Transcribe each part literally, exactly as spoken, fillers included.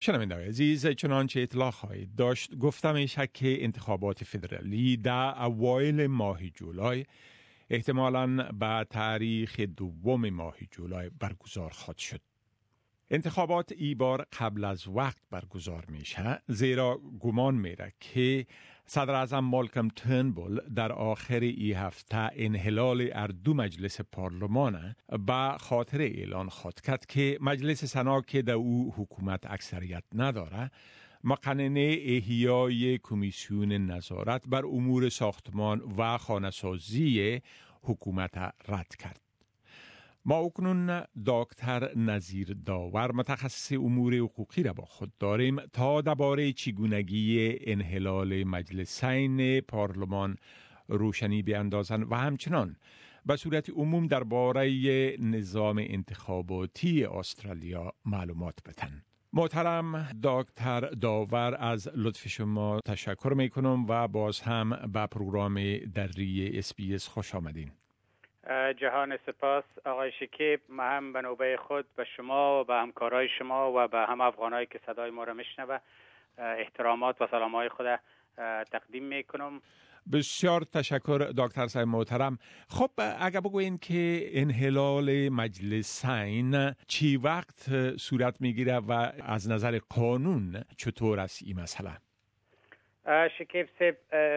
شنونده‌های عزیز، چنانچه اطلاع خواهید داشت گفتم میشه که انتخابات فدرالی در اوایل ماه جولای احتمالاً به تاریخ دوم ماه جولای برگزار خواهد شد. انتخابات ای بار قبل از وقت برگزار میشه، زیرا گمان میره که صدر اعظم مالکم ترنبول در آخر ای هفته انحلال اردو مجلس پارلمان به خاطر اعلان خواهد کرد که مجلس سنا که در او حکومت اکثریت نداره مقننه احیای کمیسیون نظارت بر امور ساختمان و خانه‌سازی حکومت رد کرد. ما اکنون دکتر نظیر داور متخصص امور حقوقی را با خود داریم تا درباره چگونگی انحلال مجلسین پارلمان روشنی بیاندازند و همچنان به صورت عموم درباره نظام انتخاباتی استرالیا معلومات بدهند. محترم دکتر داور، از لطف شما تشکر می کنم و باز هم به پروگرام دری اس بی اس خوش آمدین. جهان سپاس آقای شکیب. ما هم به نوبه خود به شما و به همکارای شما و به هم افغانایی که صدای ما را میشنوه احترامات و سلامهای خود تقدیم میکنم. بسیار تشکر دکتر صاحب محترم. خب اگر بگوین که انحلال مجلسین چی وقت صورت میگیره و از نظر قانون چطور است این مسئله؟ شکیب صاحب،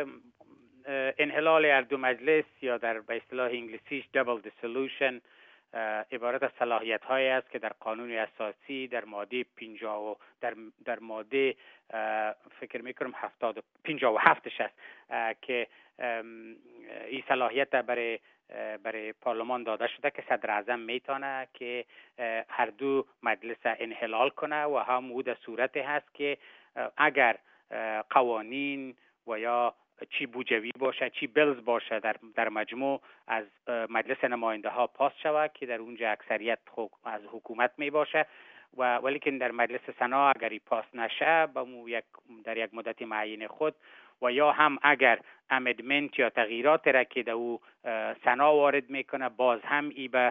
انحلال اردو مجلس یا در به اصطلاح انگلیسیش دبل دیسولوشن عبارت از صلاحیت هایی است که در قانون اساسی در ماده پنجاه و در در ماده فکر میکنم هفتاد پنجاه و هفتش است که این صلاحیت برای برای پارلمان داده شده که صدر اعظم میتونه که هر دو مجلس انحلال کنه و هم او در صورت هست که اگر قوانین و یا چی بودجوی باشه چی بیلز باشه در در مجموع از مجلس نماینده ها پاس شود که در اونجا اکثریت از حکومت می باشه و ولی که در مجلس سنا اگر پاس نشه با یک در یک مدت معین خود و یا هم اگر امندمنت یا تغییرات را که در او سنا وارد میکنه باز هم ای به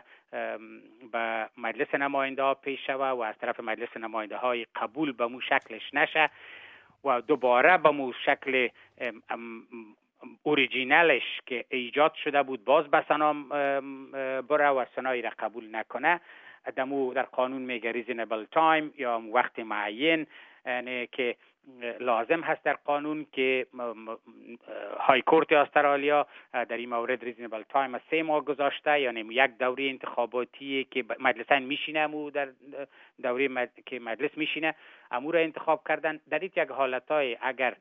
به مجلس نماینده ها پیش شود و از طرف مجلس نماینده های قبول به مو شکلش نشه و دوباره به مو شکل اوریجینالش که ایجاد شده بود باز به سنا بره و سنایی را قبول نکنه، دمو در قانون میگه ریزنبل تایم یا وقت معین، یعنی که لازم هست در قانون که های کورت استرالیا در این مورد ریزنبل تایم سه ماه گذاشته، یعنی یک دوره انتخاباتی که مجلسین میشینه امو در دوره مد... که مجلس میشینه امو را انتخاب کردن. در این یک حالتای اگر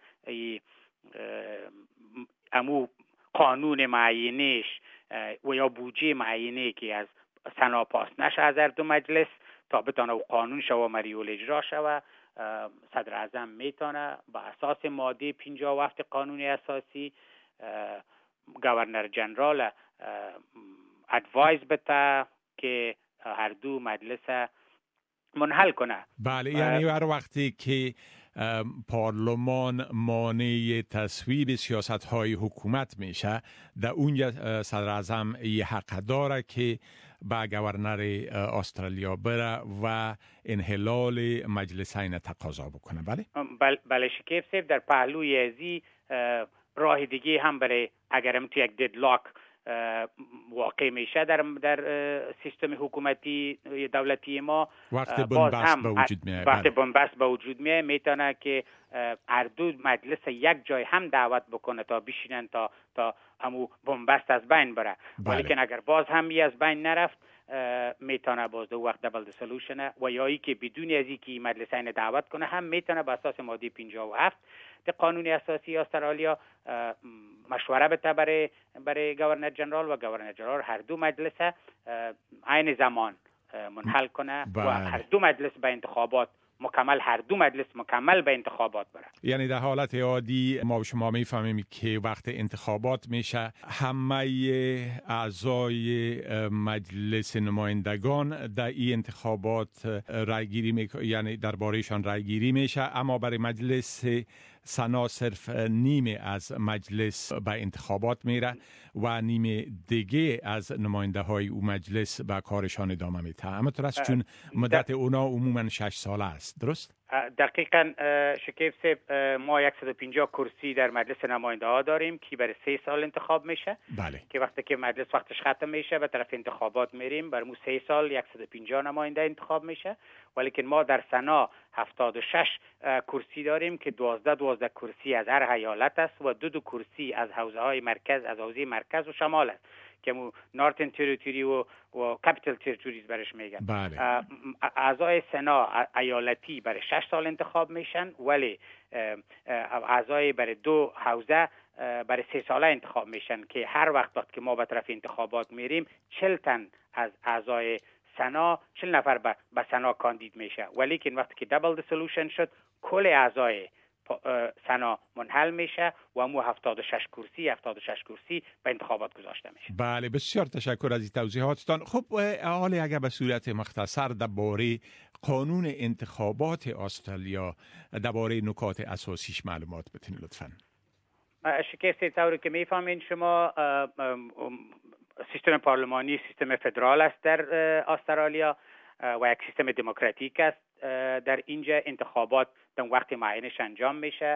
امو قانون معینش و یا بودجه معینه که از سنا پاس نشه از هر دو مجلس تا بتانه قانون شو مریول اجرا شوه، صدر اعظم میتونه با اساس ماده پنجاه و هفت قانون اساسی گورنر جنرال ادوایز بده که هر دو مجلس منحل کنه. بله، یعنی هر وقتی که پارلمان مانع تصویب سیاست‌های حکومت میشه در اونجا صدر اعظم ای حق داره که با گورنر استرالیا بره و انحلال مجلسین تقاضا بکنه. بله بله بله شکیب صاحب، در پهلوی ازی راه دیگه هم برای اگر هم تو یک ددلاک واقع میشه در در سیستم حکومتی دولتی ما، وقت بنبست به وجود میاد وقت بنبست به وجود میاد میتونه که هر دو مجلس یک جای هم دعوت بکنه تا بشینن تا تا همو بنبست از بین بره. ولی که اگر باز هم یه از بین نرفت میتونه باز دو وقت دبل دیسولوشن و یا ای که بدون از اینکه مجلسین دعوت کنه هم میتونه به اساس ماده پنجاه و هفت در قانون اساسی استرالیا مشوره بده برای برای گورنر جنرال و گورنر جنرال هر دو مجلس عین زمان منحل کنه و هر دو مجلس به انتخابات مکمل هر دو مجلس مکمل به انتخابات بره. یعنی در حالت عادی ما و شما میفهمیم که وقت انتخابات میشه همه اعضای مجلس نمایندگان در این انتخابات رای گیری می... یعنی دربارهشان رای گیری میشه، اما برای مجلس سنا صرف نیمه از مجلس به انتخابات میره و نیمه دیگه از نماینده های او مجلس به کارشان ادامه میده. اما درست چون مدت اونا عموما شش ساله است، درست؟ دقیقاً شکیب صاحب، ما صد و پنجاه کرسی در مجلس نماینده ها داریم که برای سه سال انتخاب میشه. بله. که وقتی که مجلس وقتش ختم میشه به طرف انتخابات میریم، برای مو سه سال صد و پنجاه نماینده انتخاب میشه. ولی که ما در سنا هفتاد و شش کرسی داریم که دوازده دوازده کرسی از هر ایالت است و دو دو کرسی از حوزه های مرکز، از حوزه مرکز و شمال است که مو نورتن تریتوری و و کپیتال تریتوریز برش میگن. بله. اعضای سنا ایالتی برای شش سال انتخاب میشن، ولی اعضای برای دو حوزه برای سه ساله انتخاب میشن که هر وقت وقت که ما به طرف انتخابات میریم چهل تن از اعضای سنا چهل نفر به سنا کاندید میشه. ولی که وقتی که دبل دیسولوشن شد کل اعضای سنا منحل میشه و مو هفتاد و شش کرسی هفتاد و شش کرسی به انتخابات گذاشته میشه. بله، بسیار تشکر از این توضیحاتتان. خب حالا اگر به صورت مختصر درباره قانون انتخابات استرالیا درباره نکات اساسیش معلومات بدین لطفاً. شکسته طوری که میفهمین شما، سیستم پارلمانی سیستم فدرال است در استرالیا و یک سیستم دموکراتیک است. در اینجا انتخابات در وقت معینش انجام میشه.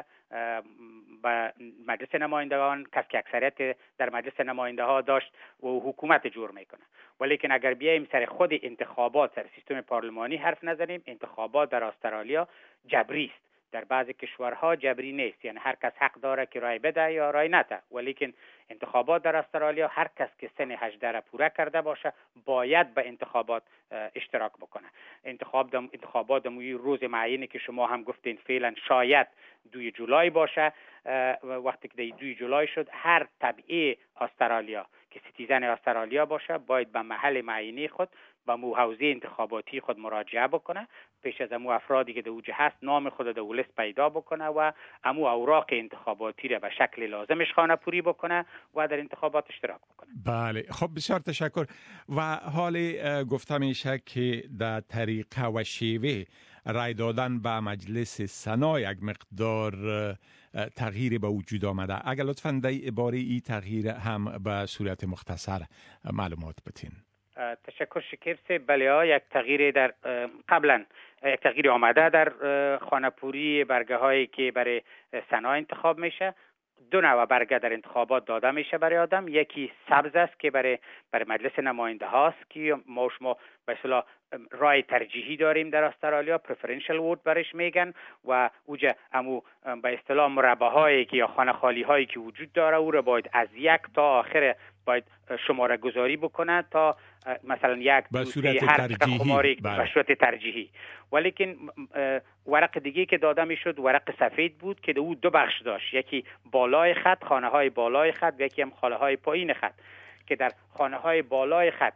با مجلس نمایندگان کسی که اکثریت در مجلس نماینده ها داشت و حکومت جور میکنه. ولیکن اگر بیایم سر خود انتخابات، سر سیستم پارلمانی حرف نزنیم، انتخابات در استرالیا جبری است. در بعضی کشورها جبری نیست، یعنی هر کس حق داره که رای بده یا رای نده. ولیکن انتخابات در استرالیا هر کس که سن هجده را پوره کرده باشه باید به انتخابات اشتراک بکنه. انتخاب دم انتخابات دموی روز معینی که شما هم گفتین فعلا شاید دوی جولای باشه. وقتی که دوی جولای شد هر طبعه استرالیا که سیتیزن استرالیا باشه باید به محل معینی خود با مو حوزه انتخاباتی خود مراجعه بکنه. پیش از امو افرادی که در اوجه هست نام خود در لیست پیدا بکنه و امو اوراق انتخاباتی را به شکل لازمش خانه پوری بکنه و در انتخابات اشتراک بکنه. بله، خب بسیار تشکر. و حال گفته میشه که در طریقه و شیوه رای دادن به مجلس سنا یک مقدار تغییر به وجود آمده. اگر لطفاً در باره این تغییر هم به صورت مختصر معلومات بتین. تشکر شکیب صاحب. بله ها، یک تغییر در قبلا یک تغییر آمده در خانه‌پوری برگه هایی که برای سنا انتخاب میشه. دو نوع برگه در انتخابات داده میشه برای آدم. یکی سبز است که برای برای مجلس نماینده هاست که ما شما به اصطلاح رای ترجیحی داریم در استرالیا، پرفرنشل ووت برش میگن، و اوجا امو به اصطلاح مربع هایی که یا خانه خالی هایی که وجود داره او را باید از یک تا آخر باید شماره گذاری بکنه تا مثلا یک به صورت ترجیحی. بله. به صورت ترجیحی. ولیکن ورق دیگه که داده میشد ورق سفید بود که او دو بخش داشت، یکی بالای خط، خانه های بالای خط، و یکی هم خانه های پایین خط. که در خانه های بالای خط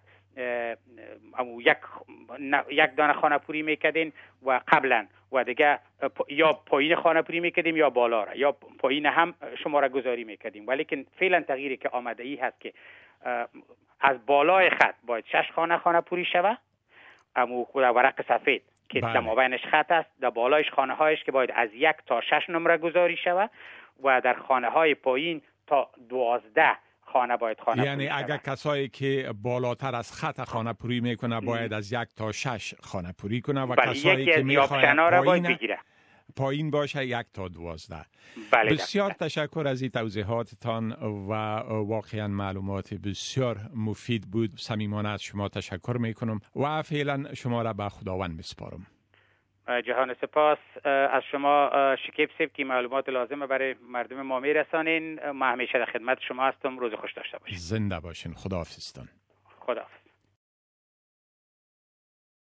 امو یک یک دانه خانه پوری میکردین و قبلا و دیگه یا پایین خانه پوری میکردیم یا بالا را، یا پایین هم شماره گذاری میکردیم. ولیکن فعلا تغییری که آمده ای هست که از بالای خط باید شش خانه خانه پوری شود. امو خود ورق سفید که در مابینش خط است، در بالایش خانه هایش که باید از یک تا شش نمره گذاری شود و در خانه های پایین تا دوازده خانه باید خانه یعنی پوری اگر کسایی که بالاتر از خط خانه پوری میکنه باید از یک تا شش خانه پوری کنه و کسایی که میخواد پایین پایین باشه یک تا دوازده. بله. بسیار تشکر از این توضیحاتتان و واقعا معلومات بسیار مفید بود. صمیمانه از شما تشکر میکنم و فعلا شما را به خداوند میسپارم. جهان سپاس از شما شکیب صاحب که معلومات لازمه برای مردم ما میرسانین. ما همیشه در خدمت شما هستم. روز خوش داشته باشین. زنده باشین. خداحافظتان. خداحافظ.